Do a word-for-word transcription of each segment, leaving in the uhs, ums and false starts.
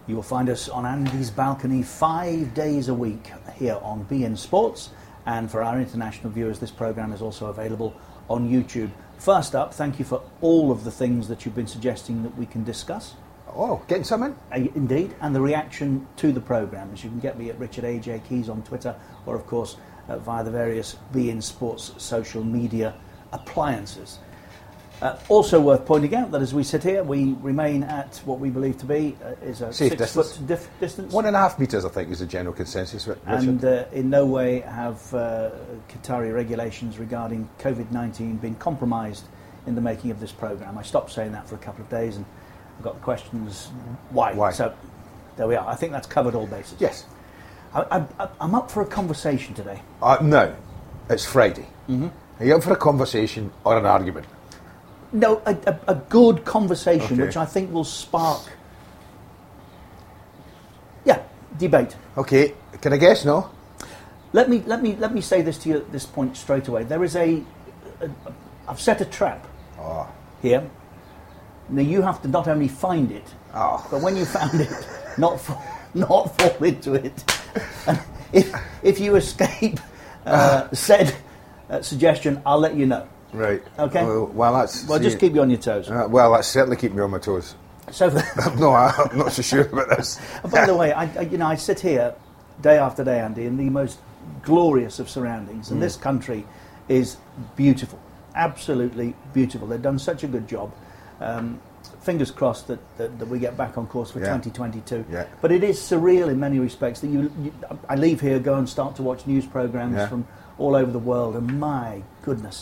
You will find us on Andy's balcony five days a week here on B N Sports. And for our international viewers, this programme is also available on YouTube. First up, thank you for all of the things that you've been suggesting that we can discuss. Oh, getting some in? Uh, indeed, and the reaction to the programmes. You can get me at Richard A J Keys on Twitter, or of course uh, via the various B N Sports social media appliances. Uh, also worth pointing out that as we sit here, we remain at what we believe to be uh, is a Safe six distance. foot dif- distance. One and a half metres, I think, is the general consensus, Richard. And uh, in no way have uh, Qatari regulations regarding COVID nineteen been compromised in the making of this programme. I stopped saying that for a couple of days and I got the questions, why? Why? So there we are. I think that's covered all bases. Yes. I, I, I'm up for a conversation today. Uh, no, it's Friday. Mm-hmm. Are you up for a conversation or an argument? No, a, a, a good conversation, Okay. which I think will spark, yeah, debate. Okay, can I guess, no? Let me let me let me say this to you at this point straight away. There is a, a, a I've set a trap Oh. here. Now you have to not only find it, Oh. but when you found it, not fall, not fall into it. And if if you escape uh, said uh, suggestion, I'll let you know. Right. Okay. Well, well that's... Well, see, just keep you on your toes. Uh, well, that's certainly keep me on my toes. So, for, No, I'm not so sure about this. by the way, I, I you know I sit here day after day, Andy, in the most glorious of surroundings, and Mm. this country is beautiful, absolutely beautiful. They've done such a good job. Um, fingers crossed that, that, that we get back on course for Yeah. twenty twenty-two. Yeah. But it is surreal in many respects that you, you I leave here, go and start to watch news programs Yeah. from all over the world, and my goodness,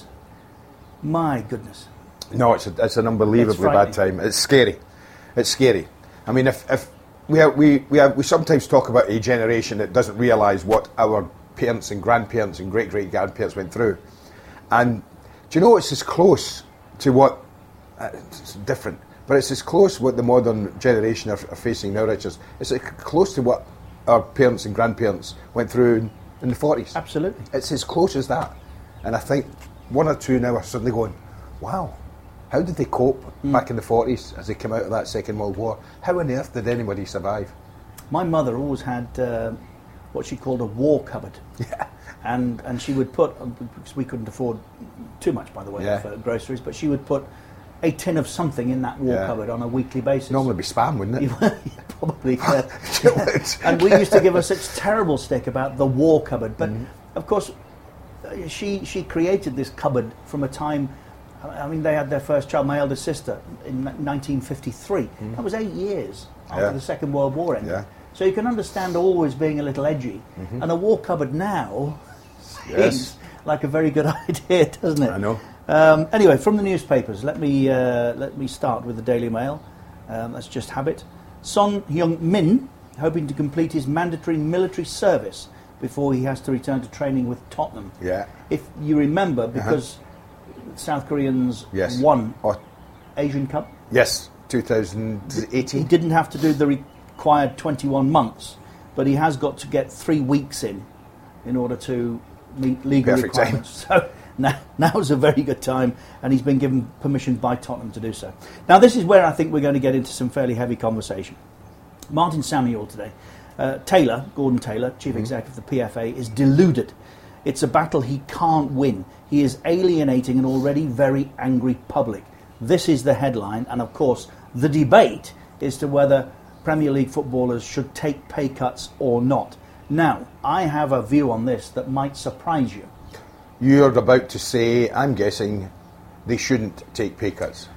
my goodness. No, it's, a, it's an unbelievably It's bad frightening. time. It's scary. It's scary. I mean, if, if we, have, we, we, have, we sometimes talk about a generation that doesn't realise what our parents and grandparents and great-great-grandparents went through. And do you know, it's as close to what... Uh, it's different, but it's as close what the modern generation are, are facing now, Richard. It's as close to what our parents and grandparents went through in, in the forties. Absolutely. It's as close as that. And I think one or two now are suddenly going, wow, how did they cope Mm. back in the forties as they came out of that Second World War? How on earth did anybody survive? My mother always had uh, what she called a war cupboard. Yeah. And and she would put, because we couldn't afford too much, by the way, Yeah. for groceries, but she would put a tin of something in that war Yeah. cupboard on a weekly basis. Normally be spam, wouldn't it? Probably. Uh, You know, it's- and we used to give her such terrible stick about the war cupboard. But, Mm-hmm. of course, uh, she she created this cupboard from a time... I mean, they had their first child, my eldest sister, in nineteen fifty-three. That was eight years after Yeah. the Second World War ended. Yeah. So you can understand always being a little edgy. And a war cupboard now Yes. seems like a very good idea, doesn't it? I know. Um, anyway, from the newspapers, let me uh, let me start with the Daily Mail. Um, that's just habit. Son Heung-min hoping to complete his mandatory military service before he has to return to training with Tottenham. Yeah. If you remember, because South Koreans Yes. won Oh, Asian Cup, yes, two thousand he eighteen. didn't have to do the required twenty-one months, but he has got to get three weeks in in order to meet legal Perfect time. requirements. So now, now's a very good time, and he's been given permission by Tottenham to do so. Now, this is where I think we're going to get into some fairly heavy conversation. Martin Samuel today. Uh, Taylor, Gordon Taylor, Chief Mm-hmm. Executive of the P F A, is deluded. It's a battle he can't win. He is alienating an already very angry public. This is the headline, and of course, the debate is to whether Premier League footballers should take pay cuts or not. Now, I have a view on this that might surprise you. You're about to say, I'm guessing, they shouldn't take pay cuts.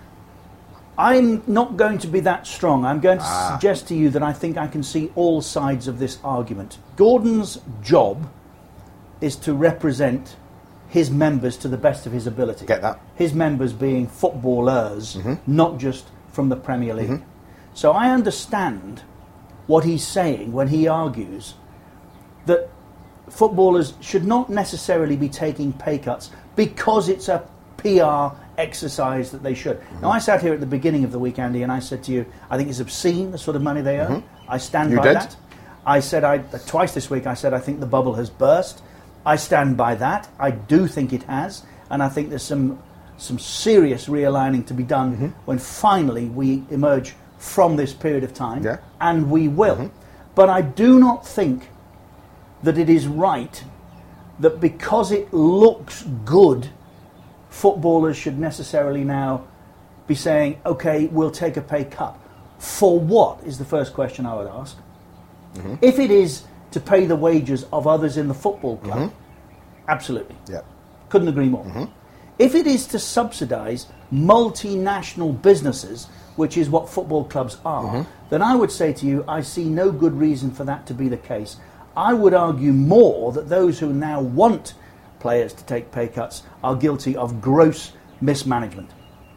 I'm not going to be that strong. I'm going to Ah. suggest to you that I think I can see all sides of this argument. Gordon's job is to represent his members to the best of his ability. Get that. His members being footballers, not just from the Premier League. So I understand what he's saying when he argues that footballers should not necessarily be taking pay cuts because it's a P R exercise that they should. Mm-hmm. Now, I sat here at the beginning of the week, Andy, and I said to you, I think it's obscene, the sort of money they earn. I stand You by did? that. I said, I twice this week, I said, I think the bubble has burst. I stand by that. I do think it has. And I think there's some some serious realigning to be done when finally we emerge from this period of time, Yeah. and we will. Mm-hmm. But I do not think that it is right that because it looks good, footballers should necessarily now be saying, okay, we'll take a pay cut. For what is the first question I would ask. Mm-hmm. If it is to pay the wages of others in the football club, mm-hmm. absolutely. Yeah. Couldn't agree more. Mm-hmm. If it is to subsidise multinational businesses, which is what football clubs are, mm-hmm. then I would say to you, I see no good reason for that to be the case. I would argue more that those who now want players to take pay cuts are guilty of gross mismanagement.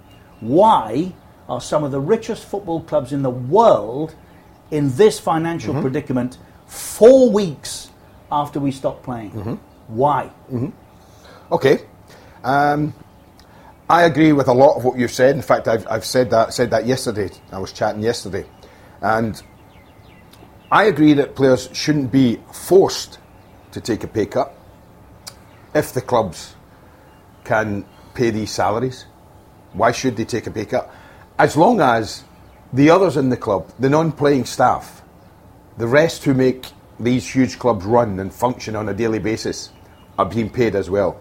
Why are some of the richest football clubs in the world in this financial mm-hmm. predicament four weeks after we stopped playing? Mm-hmm. Why? Mm-hmm. Okay. Um, I agree with a lot of what you've said. In fact, I've, I've said that said that yesterday. I was chatting yesterday. And I agree that players shouldn't be forced to take a pay cut if the clubs can pay these salaries. Why should they take a pay cut? As long as the others in the club, the non-playing staff, the rest who make these huge clubs run and function on a daily basis are being paid as well.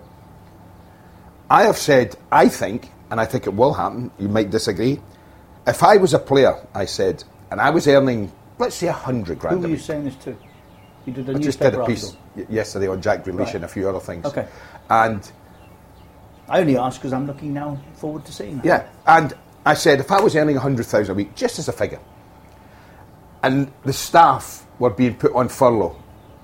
I have said, I think, and I think it will happen, you might disagree, if I was a player, I said, and I was earning, let's say, a hundred grand. Who were a you week. saying this to? You did a I just newspaper did a piece article. y- yesterday on Jack Grealish Right. and a few other things. Okay. And I only ask because I'm looking now forward to seeing that. yeah, and I said, if I was earning a hundred thousand a week, just as a figure, and the staff were being put on furlough,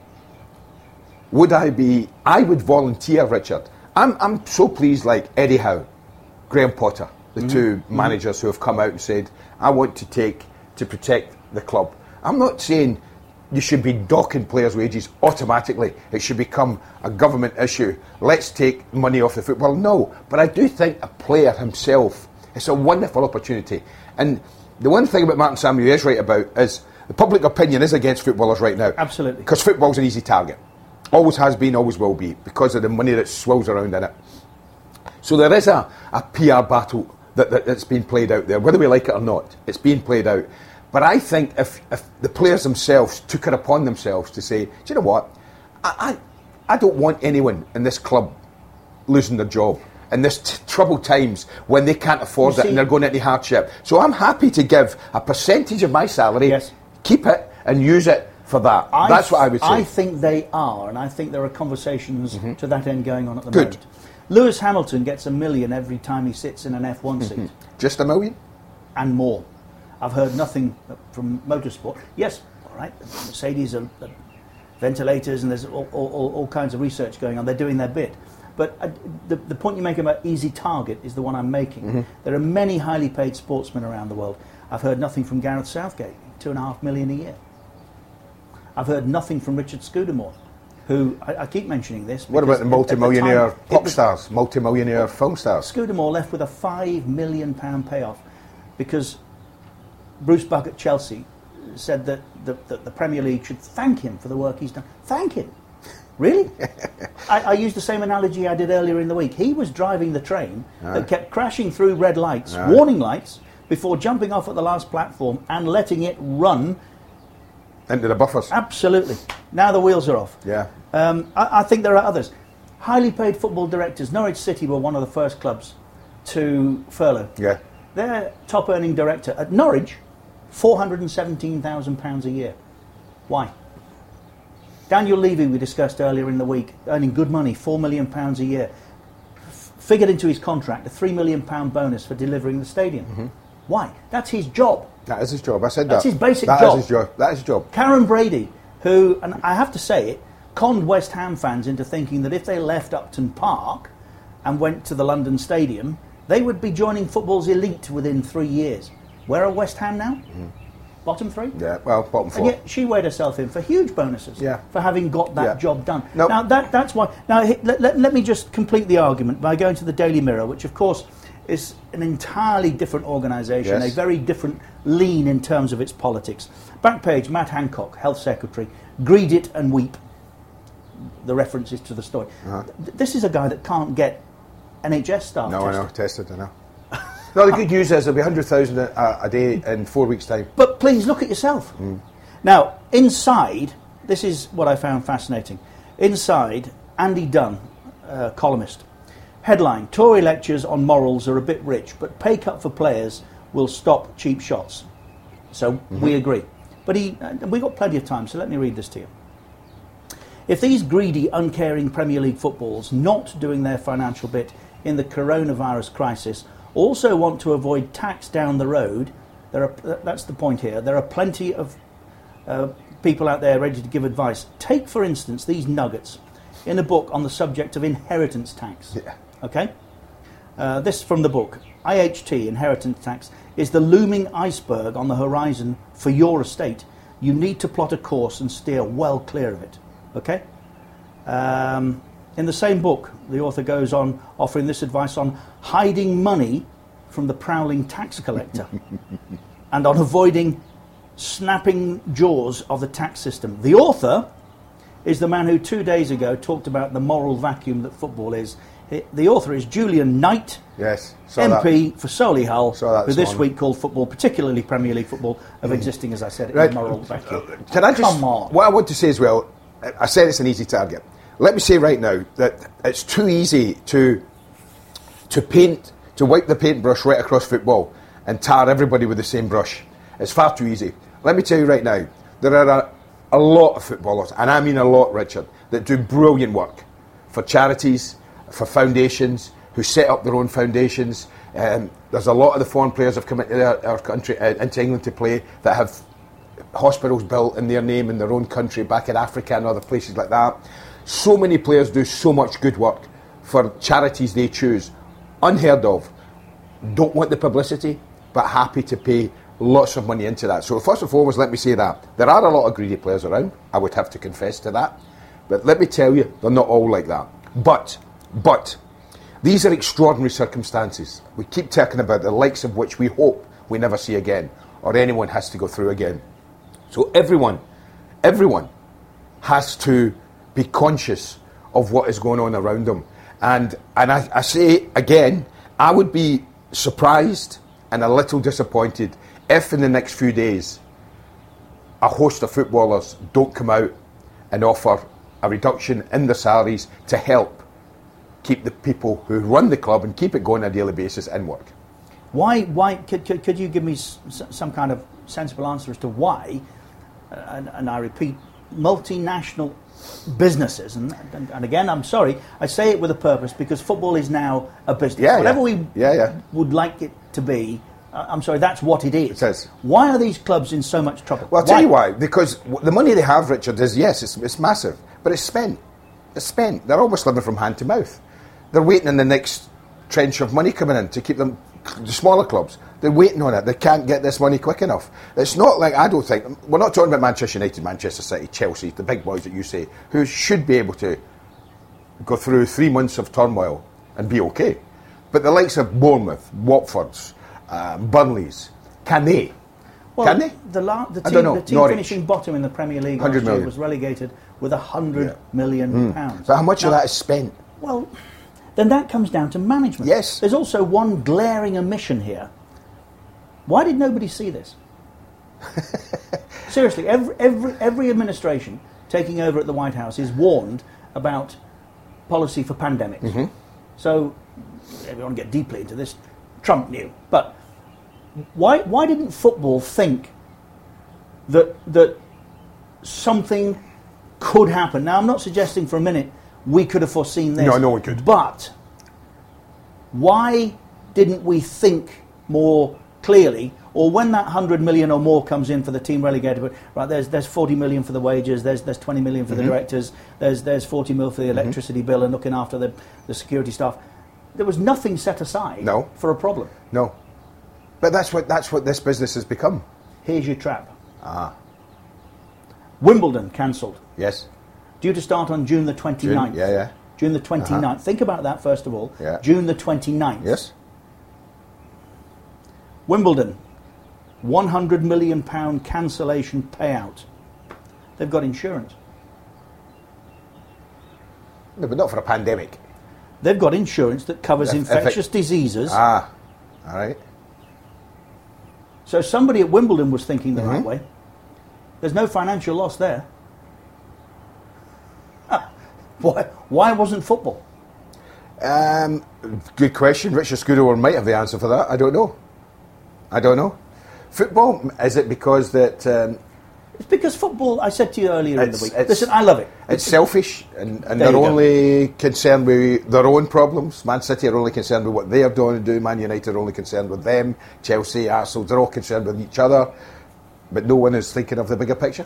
would I be, I would volunteer, Richard. I'm I'm so pleased, like Eddie Howe, Graham Potter, the mm-hmm. two mm-hmm. managers who have come out and said, I want to take, to protect the club. I'm not saying you should be docking players' wages automatically. It should become a government issue. Let's take money off the football. No, but I do think a player himself, it's a wonderful opportunity. And the one thing about Martin Samuel is right about is the public opinion is against footballers right now. Absolutely. Because football's an easy target. Always has been, always will be, because of the money that swirls around in it. So there is a, a P R battle that, that, that's being played out there, whether we like it or not. It's being played out. But I think if, if the players themselves took it upon themselves to say, do you know what, I, I, I don't want anyone in this club losing their job in this t- troubled times when they can't afford You it see, and they're going into hardship. So I'm happy to give a percentage of my salary, yes. keep it and use it for that. I That's what I would say. I think they are, and I think there are conversations mm-hmm. to that end going on at the Good. moment. Lewis Hamilton gets a million every time he sits in an F one mm-hmm. seat. Just a million? And more. I've heard nothing from motorsport. Yes, all right, Mercedes are, are ventilators and there's all, all, all kinds of research going on. They're doing their bit. But uh, the, the point you make about easy target is the one I'm making. Mm-hmm. There are many highly paid sportsmen around the world. I've heard nothing from Gareth Southgate, two and a half million a year. I've heard nothing from Richard Scudamore, who, I, I keep mentioning this. What about the multi-millionaire the pop stars, multi-millionaire well, film stars? Scudamore left with a five million pound payoff because Bruce Buck at Chelsea said that the, that the Premier League should thank him for the work he's done. Thank him? Really? I, I used the same analogy I did earlier in the week. He was driving the train Aye. that kept crashing through red lights, Aye. warning lights, before jumping off at the last platform and letting it run into the buffers. Absolutely. Now the wheels are off. Yeah. Um, I, I think there are others. Highly paid football directors. Norwich City were one of the first clubs to furlough. Yeah. Their top earning director at Norwich, four hundred and seventeen thousand pounds a year. Why? Daniel Levy, we discussed earlier in the week, earning good money, four million pounds a year. F- figured into his contract a three million pound bonus for delivering the stadium. Mm-hmm. Why? That's his job. That is his job. I said That's that. his basic that job. That is his job. That is his job. Karen Brady, who, and I have to say it, conned West Ham fans into thinking that if they left Upton Park and went to the London Stadium, they would be joining football's elite within three years. Where are West Ham now? Mm. Bottom three? Yeah, well, bottom four. And yet she weighed herself in for huge bonuses yeah. for having got that yeah. job done. Nope. Now, that, that's why... Now, let, let, let me just complete the argument by going to the Daily Mirror, which, of course, is an entirely different organisation, yes. a very different lean in terms of its politics. Back page, Matt Hancock, Health Secretary, greed it and weep. The references to the story. Uh-huh. This is a guy that can't get N H S staff No, tested. I know, tested, I know. No, the good news is there'll be one hundred thousand a, a day in four weeks' time. But please look at yourself. Mm. Now, inside, this is what I found fascinating. Inside, Andy Dunn, uh, columnist. Headline, Tory lectures on morals are a bit rich, but pay cut for players will stop cheap shots. So mm-hmm. we agree. But he, uh, we've got plenty of time, so let me read this to you. If these greedy, uncaring Premier League footballs not doing their financial bit in the coronavirus crisis also want to avoid tax down the road, there are, that's the point here, there are plenty of uh, people out there ready to give advice. Take, for instance, these nuggets in a book on the subject of inheritance tax. Yeah. Okay? Uh, this from the book. I H T, inheritance tax, is the looming iceberg on the horizon for your estate. You need to plot a course and steer well clear of it. Okay? Um, in the same book, the author goes on offering this advice on hiding money from the prowling tax collector and on avoiding snapping jaws of the tax system. The author is the man who two days ago talked about the moral vacuum that football is. The author is Julian Knight, yes, M P that. for Solihull, who this morning. week called football, particularly Premier League football, of mm. existing, as I said, right. in a moral vacuum. Can I just, Come on. What I want to say as well, I said it's an easy target. Let me say right now that it's too easy to to paint, to wipe the paintbrush right across football and tar everybody with the same brush. It's far too easy. Let me tell you right now, there are a, a lot of footballers, and I mean a lot, Richard, that do brilliant work for charities, for foundations, who set up their own foundations. Um, there's a lot of the foreign players have come into our, our country, uh, into England to play, that have hospitals built in their name in their own country, back in Africa and other places like that. So many players do so much good work for charities they choose. Unheard of. Don't want the publicity, but happy to pay lots of money into that. So first and foremost, let me say that. There are a lot of greedy players around, I would have to confess to that. But let me tell you, they're not all like that. But, but, these are extraordinary circumstances. We keep talking about the likes of which we hope we never see again, or anyone has to go through again. So everyone, everyone has to be conscious of what is going on around them. And and I, I say again, I would be surprised and a little disappointed if in the next few days a host of footballers don't come out and offer a reduction in their salaries to help keep the people who run the club and keep it going on a daily basis in work. Why? Why? Could, could, could you give me s- some kind of sensible answer as to why? Uh, and, and I repeat, multinational businesses, and, and, and again, I'm sorry, I say it with a purpose because football is now a business. Yeah, Whatever yeah. we yeah, yeah. would like it to be, uh, I'm sorry, that's what it is. It is. Why are these clubs in so much trouble? Well, I'll why? tell you why. Because w- the money they have, Richard, is, yes, it's, it's massive, but it's spent. It's spent. They're almost living from hand to mouth. They're waiting in the next trench of money coming in to keep them, the smaller clubs, they're waiting on it. They can't get this money quick enough. It's not like, I don't think, we're not talking about Manchester United, Manchester City, Chelsea, the big boys that you say, who should be able to go through three months of turmoil and be okay. But the likes of Bournemouth, Watfords, um, Burnleys, can they? Well, can they? The, la- the I team, don't know. the team Norwich. finishing bottom in the Premier League one hundred last year million. was relegated with one hundred Yeah. million Mm. pounds. But how much now, of that is spent? Well, then that comes down to management. Yes. There's also one glaring omission here. Why did nobody see this? Seriously, every, every, every administration taking over at the White House is warned about policy for pandemics. Mm-hmm. So, if we want to get deeply into this, Trump knew. But why why didn't football think that that something could happen? Now, I'm not suggesting for a minute we could have foreseen this. No, no one could. But why didn't we think more clearly? Or when that one hundred million or more comes in for the team relegated, right? There's there's forty million for the wages. There's there's twenty million for mm-hmm. the directors. There's there's forty mil for the electricity mm-hmm. bill and looking after the the security staff. There was nothing set aside no. for a problem. No, but that's what that's what this business has become. Here's your trap. Ah, Wimbledon cancelled. yes. Due to start on June the twenty-ninth. June, yeah, yeah. June the twenty-ninth. Uh-huh. Think about that first of all. Yeah. June the twenty-ninth. Yes. Wimbledon, one hundred million pounds cancellation payout. They've got insurance. No, but not for a pandemic. They've got insurance that covers If- if infectious it- diseases Ah, all right. So somebody at Wimbledon was thinking the Mm-hmm. right way. There's no financial loss there. Why, why wasn't football? Um, good question. Richard Scudamore might have the answer for that. I don't know. I don't know. Football, is it because that... Um, It's because football, I said to you earlier in the It's- week, it's- listen, I love it. it's selfish, and, and There they're you go. only concerned with their own problems. Man City are only concerned with what they're doing to do. Man United are only concerned with them. Chelsea, Arsenal, they're all concerned with each other. But no one is thinking of the bigger picture.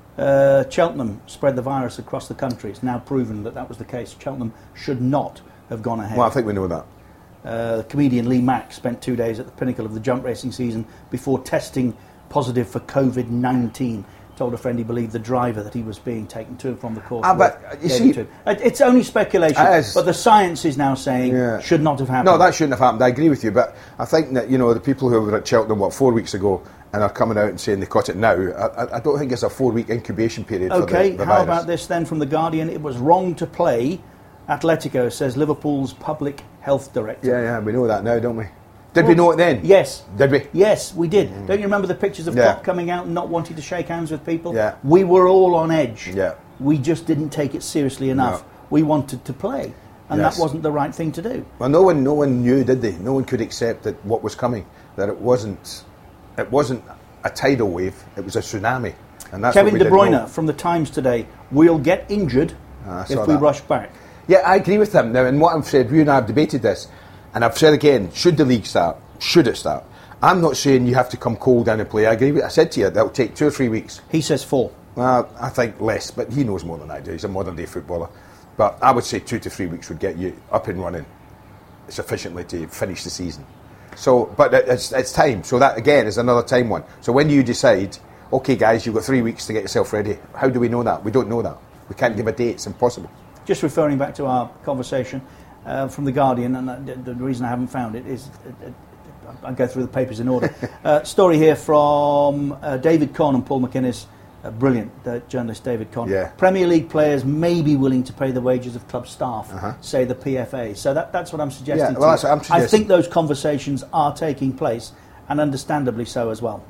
Uh, Cheltenham spread the virus across the country. It's now proven that that was the case. Cheltenham should not have gone ahead. Well, I think we know that. Uh, the comedian Lee Mack spent two days at the pinnacle of the jump racing season before testing positive for COVID nineteen. Told a friend he believed the driver that he was being taken to and from the course. Ah, but, you gave see- it to him. It- it's only speculation, It is. but the science is now saying Yeah. should not have happened. No, that shouldn't have happened. I agree with you, but I think that, you know, the people who were at Cheltenham, what, four weeks ago, and are coming out and saying they caught it now, I, I- I don't think it's a four-week incubation period for Okay, the, the how virus. about this then from The Guardian? It was wrong to play Atletico, says Liverpool's public health director. Yeah, yeah, we know that now, don't we? Did we know it then? Yes. Did we? Yes, we did. Don't you remember the pictures of Yeah. Klopp coming out and not wanting to shake hands with people? Yeah. We were all on edge. Yeah. We just didn't take it seriously enough. No. We wanted to play, and Yes. that wasn't the right thing to do. Well, no one, no one knew, did they? No one could accept that what was coming. That it wasn't, it wasn't a tidal wave. It was a tsunami, and that's Kevin what we De didn't Bruyne know. from the Times today: "We'll get injured Ah, I if saw we that. rush back." Yeah, I agree with him. Now, and what I've said, you and I have debated this, and I've said again: should the league start? Should it start? I'm not saying you have to come cold down and play. I agree with. I said to you that'll take two or three weeks. He says four. Well, I think less, but he knows more than I do. He's a modern day footballer. But I would say two to three weeks would get you up and running sufficiently to finish the season. So, but it- it's, it's time. So that again is another time one. So when you decide, okay, guys, you've got three weeks to get yourself ready. How do we know that? We don't know that. We can't give a date. It's impossible. Just referring back to our conversation uh, from The Guardian, and uh, the the reason I haven't found it is uh, uh, I'll go through the papers in order. uh, story here from uh, David Conn and Paul McInnes, uh, brilliant uh, journalist David Conn. Yeah. Premier League players may be willing to pay the wages of club staff, Uh-huh. say the P F A. So that, that's what I'm suggesting. Yeah, to well, you. that's what I'm I suggesting. think those conversations are taking place, and understandably so as well.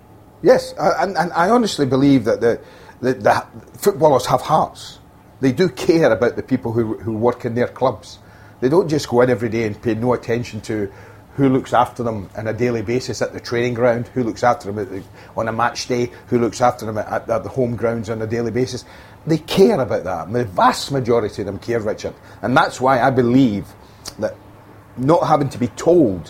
Yes, I- and, and I honestly believe that the, the, the footballers have hearts. They do care about the people who, who work in their clubs. They don't just go in every day and pay no attention to who looks after them on a daily basis at the training ground, who looks after them at the, on a match day, who looks after them at, at the home grounds on a daily basis. They care about that. The vast majority of them care, Richard. And that's why I believe that not having to be told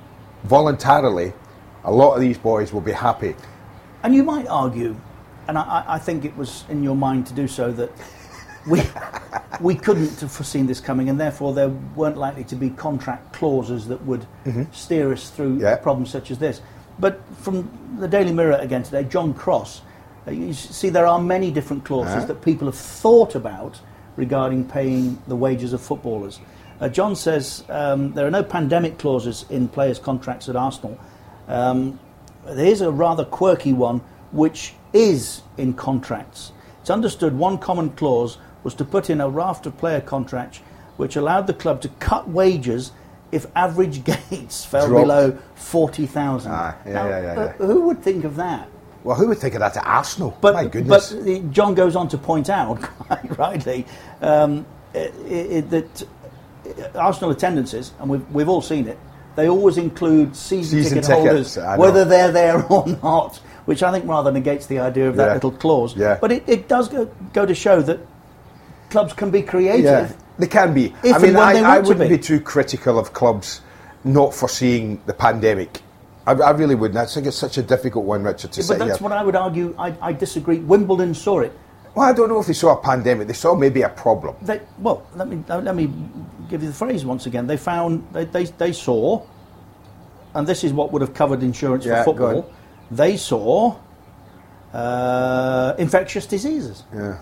voluntarily, a lot of these boys will be happy. And you might argue, and I, I- I think it was in your mind to do so, that we we couldn't have foreseen this coming, and therefore there weren't likely to be contract clauses that would steer us through Yeah. problems such as this. But from the Daily Mirror again today, John Cross, uh, you see there are many different clauses Uh-huh. that people have thought about regarding paying the wages of footballers. Uh, John says um, there are no pandemic clauses in players' contracts at Arsenal. Um, there is a rather quirky one which is in contracts. It's understood one common clause was to put in a raft of player contracts which allowed the club to cut wages if average gates fell Dropped. below forty thousand. Ah, yeah, Now, yeah, yeah, uh, yeah. who would think of that? Well, who would think of that at Arsenal? But, My goodness. but the- John goes on to point out, quite rightly, um, i i that Arsenal attendances, and we've, we've all seen it, they always include season, Season ticket tickets, holders, I know. whether they're there or not, which I think rather negates the idea of that Yeah. little clause. Yeah. But it, it does go, go to show that clubs can be creative. Yeah, they can be. If I mean, and when I, they I want to wouldn't be. be. too critical of clubs not foreseeing the pandemic. I, I really wouldn't. I think it's such a difficult one, Richard, to But sit that's here. what I would argue. I, I disagree. Wimbledon saw it. Well, I don't know if they saw a pandemic. They saw maybe a problem. They, well, let me uh, let me give you the phrase once again. They found they, they they saw, and this is what would have covered insurance Yeah, for go on. football. They saw uh, infectious diseases. Yeah.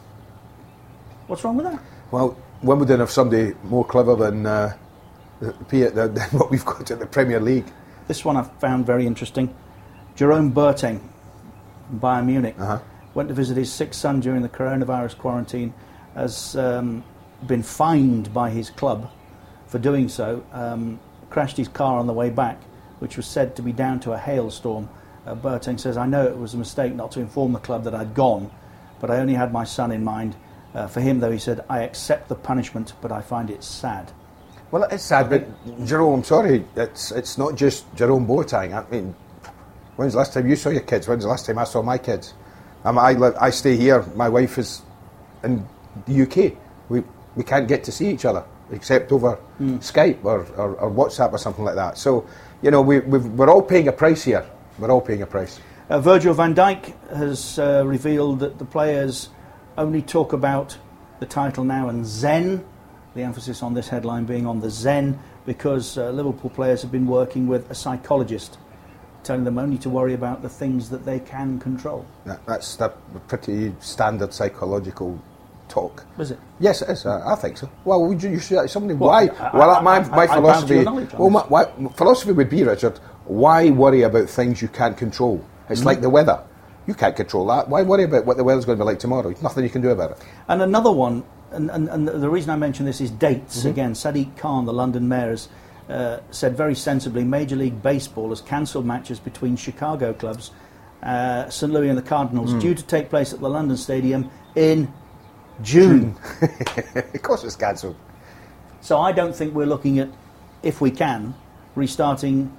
What's wrong with that? Well, Wimbledon have somebody more clever than, uh, the P- than than what we've got at the Premier League. This one I found very interesting. Jerome Boateng, from Bayern Munich, Uh-huh. went to visit his sick son during the coronavirus quarantine, has um, been fined by his club for doing so, um, crashed his car on the way back, which was said to be down to a hailstorm. Uh, Boateng says, I know it was a mistake not to inform the club that I'd gone, but I only had my son in mind. Uh, for him, though, he said, I accept the punishment, but I find it sad. Well, it is sad, but Jerome, I'm sorry, it's it's not just Jerome Boateng. I mean, when's the last time you saw your kids? When's the last time I saw my kids? I'm, I live, I stay here. My wife is in the U K. We we can't get to see each other except over mm. Skype or, or, or WhatsApp or something like that. So, you know, we we've, we're all paying a price here. We're all paying a price. Uh, Virgil van Dijk has uh, revealed that the players only talk about the title now and Zen. The emphasis on this headline being on the Zen, because uh, Liverpool players have been working with a psychologist, telling them only to worry about the things that they can control. That, that's a pretty standard psychological talk. Is it? Yes, it is. I, I think so. Well, would you, you should, somebody, well, why? I, well, I, my, I, my I, philosophy. I well, my, why, philosophy would be, Richard, why worry about things you can't control? It's mm-hmm. like the weather. You can't control that. Why worry about what the weather's going to be like tomorrow? There's nothing you can do about it. And another one, and, and, and the reason I mention this is dates. Mm-hmm. Again, Sadiq Khan, the London mayor, has uh, said very sensibly, Major League Baseball has cancelled matches between Chicago clubs, uh, Saint Louis and the Cardinals, mm. due to take place at the London Stadium in June. June. Of course it's cancelled. So I don't think we're looking at, if we can, restarting.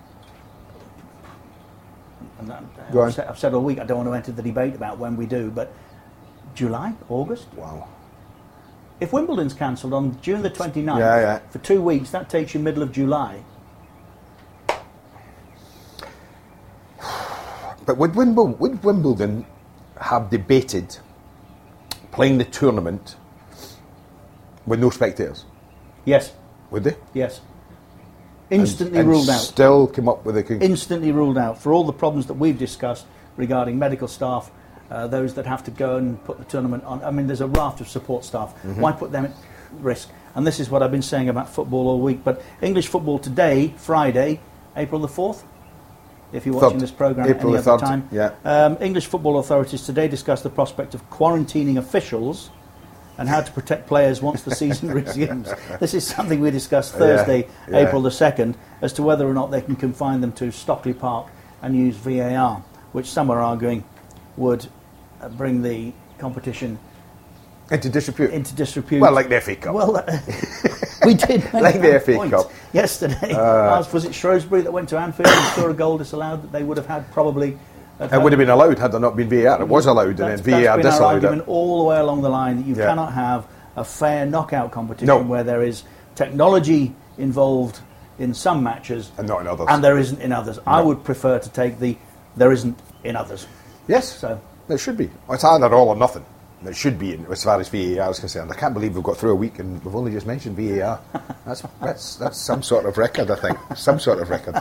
And that, Go I've, on. said, I've said all week I don't want to enter the debate about when we do, but July, August? Wow. If Wimbledon's cancelled on June the twenty-ninth yeah, yeah. for two weeks, that takes you middle of July. But would Wimbledon, would Wimbledon have debated playing the tournament with no spectators? Yes. Would they? Yes. Instantly and, and ruled out. Still come up with a conclusion. Instantly ruled out for all the problems that we've discussed regarding medical staff, uh, those that have to go and put the tournament on. I mean, there's a raft of support staff. Mm-hmm. Why put them at risk? And this is what I've been saying about football all week. But English football today, Friday, April the fourth, if you're watching third. this programme at April any the other third. time. Yeah. Um, English football authorities today discussed the prospect of quarantining officials and how to protect players once the season resumes. This is something we discussed Thursday, yeah, yeah. April the second, as to whether or not they can confine them to Stockley Park and use V A R, which some are arguing would uh, bring the competition into disrepute. Into disrepute. Well, like the F A Cup. Well, uh, we did make like the F A point Cup yesterday. Uh, was it Shrewsbury that went to Anfield and saw a goal disallowed that they would have had probably? It would have been allowed had there not been V A R. It was allowed, that's, and then V A R that's been disallowed our argument it. all the way along the line that you yeah. cannot have a fair knockout competition no. where there is technology involved in some matches and not in others, and there isn't in others. No. I would prefer to take the there isn't in others. Yes, so it should be. It's either all or nothing. It should be, as far as V A R is concerned. I can't believe we've got through a week and we've only just mentioned V A R. That's that's that's some sort of record, I think. Some sort of record.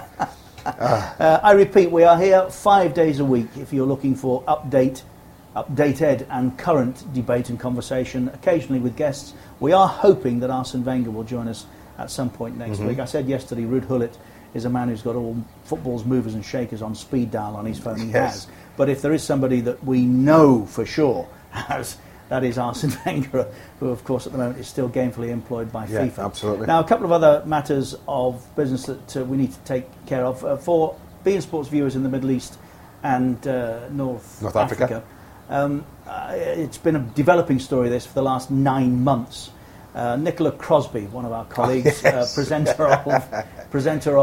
Ah. Uh, I repeat, we are here five days a week if you're looking for update, updated and current debate and conversation, occasionally with guests. We are hoping that Arsene Wenger will join us at some point next mm-hmm. week. I said yesterday, Ruud Gullit is a man who's got all football's movers and shakers on speed dial on his phone. He yes. has. But if there is somebody that we know for sure has, that is Arsene Wenger, who of course at the moment is still gainfully employed by yeah, FIFA. Absolutely. Now, a couple of other matters of business that uh, we need to take care of. Uh, for beIN Sports viewers in the Middle East and uh, North, North Africa, Africa. Um, uh, it's been a developing story, this, for the last nine months. Uh, Nicola Crosby, one of our colleagues, oh, yes. uh, presenter of, presenter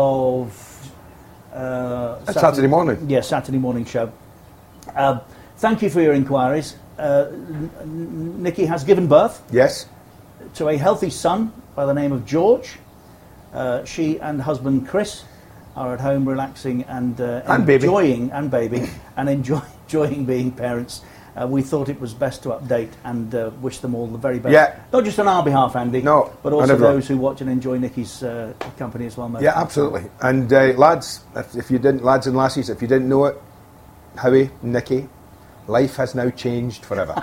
of uh, Saturday, Saturday morning. Yeah, Saturday morning show. Uh, thank you for your inquiries. Uh, N- Nikki has given birth. Yes. To a healthy son by the name of George. Uh, she and husband Chris are at home relaxing and, uh, and enjoying baby. and baby and enjoy, enjoying being parents. Uh, we thought it was best to update and uh, wish them all the very best. Yeah. Not just on our behalf, Andy, no, but also those who watch and enjoy Nikki's uh, company as well. Mate. Yeah, absolutely. And uh, lads, if, if you didn't, lads and lassies, if you didn't know it, Howie, Nikki, life has now changed forever.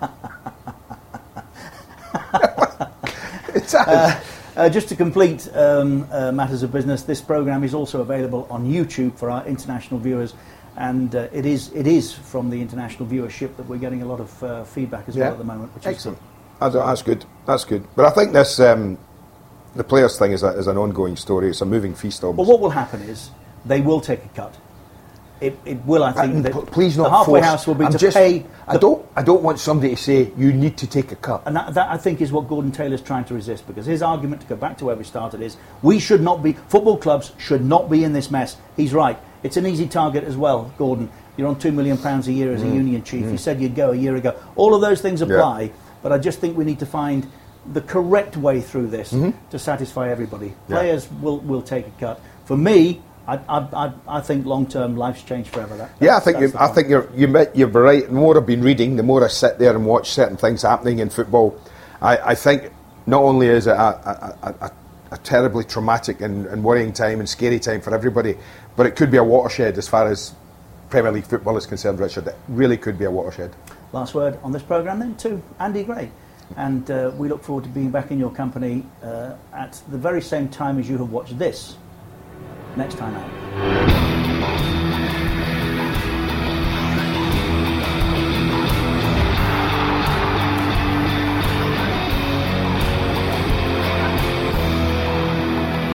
It has. Uh, uh, just to complete um, uh, matters of business, this programme is also available on YouTube for our international viewers, and uh, it is it is from the international viewership that we're getting a lot of uh, feedback as yeah. well at the moment. Which Excellent. Is good. That's good. That's good. But I think this um, the players thing is, a, is an ongoing story. It's a moving feast. Almost. Well, what will happen is they will take a cut. It, it will, I think, And that p- please not the halfway force. house will be I'm to just- pay. I the- don't. I don't want somebody to say you need to take a cut. And that, that, I think, is what Gordon Taylor's trying to resist, because his argument, to go back to where we started, is we should not be, football clubs should not be in this mess. He's right. It's an easy target as well, Gordon. You're on two million pounds a year as a Mm. union chief. Mm. You said you'd go a year ago. All of those things apply, yeah. but I just think we need to find the correct way through this mm-hmm. to satisfy everybody. Yeah. Players will, will take a cut. For me, I, I, I, I think long-term life's changed forever. That, yeah, I think you, the I point. think you're you met, you're right. The more I've been reading, the more I sit there and watch certain things happening in football. I, I think not only is it a, a, a, a terribly traumatic and, and worrying time and scary time for everybody, but it could be a watershed as far as Premier League football is concerned, Richard. It really could be a watershed. Last word on this programme then to Andy Gray. And uh, we look forward to being back in your company uh, at the very same time as you have watched this next time out.